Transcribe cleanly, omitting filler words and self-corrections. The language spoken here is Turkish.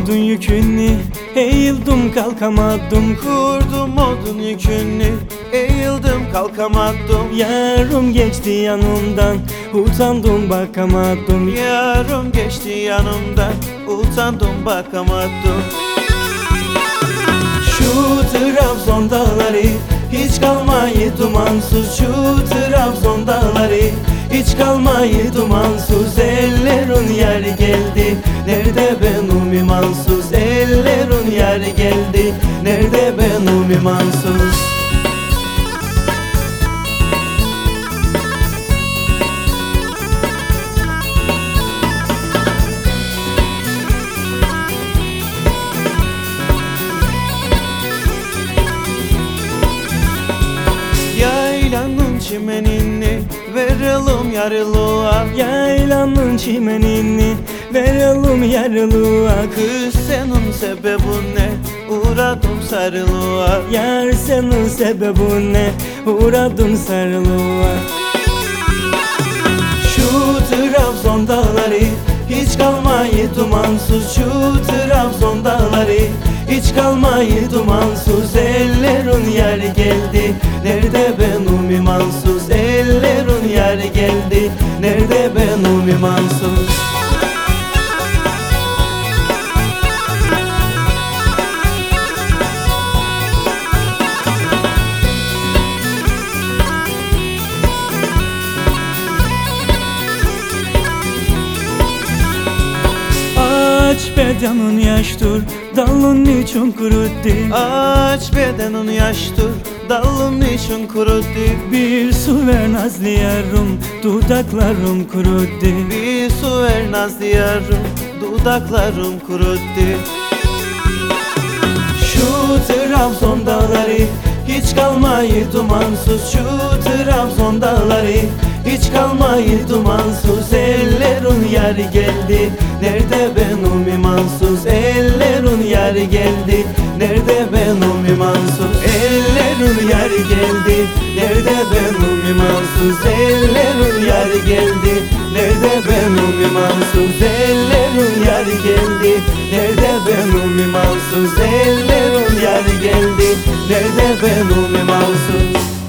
odun yükünü, eğildim kalkamadım. Kurdum odun yükünü, eğildim kalkamadım. Yarım geçti yanımdan, utandım bakamadım. Yarım geçti yanımdan, utandım bakamadım. Şu Trabzon dağları hiç kalmayı dumansız. Şu Trabzon dağları hiç kalmayı dumansız. Ellerin yer geldi, nerede benim imansız? Ellerin yer geldi, nerede benim imansız? Yaylanın çimenini verelim yarılığa. Yaylanın çimenini verelim yarılığa. Kız senin sebebin ne? Uğradım sarılığa. Yar senin sebebin ne? Uğradım sarılığa. Şu Trabzon dağları hiç kalmayı dumansız. Şu Trabzon dağları hiç kalmayı dumansız. Ellerin yer geldi, nerede benim imansız? Ellerin yer geldi, nerede benim imansız? Aç bedenin yaştır, dalın niçin kuruttu? Aç bedenin yaştır, dalım niçin kuruttu? Bir su ver nazlı yarım, dudaklarım kuruttu. Bir su ver nazlı yarım, dudaklarım kuruttu. Şu Trabzon dağları hiç kalmayı dumansız. Şu Trabzon dağları hiç kalmayı dumansız. Ellerin yer geldi, nerede benim imansız? Ellerin yer geldi, nerede benim imansız? Ellerin yer geldi, nerede benim imansız? Ellerin yer geldi, nerede benim imansız? Ellerin yer geldi, nerede benim imansız? Ellerin yer geldi, nerede benim imansız?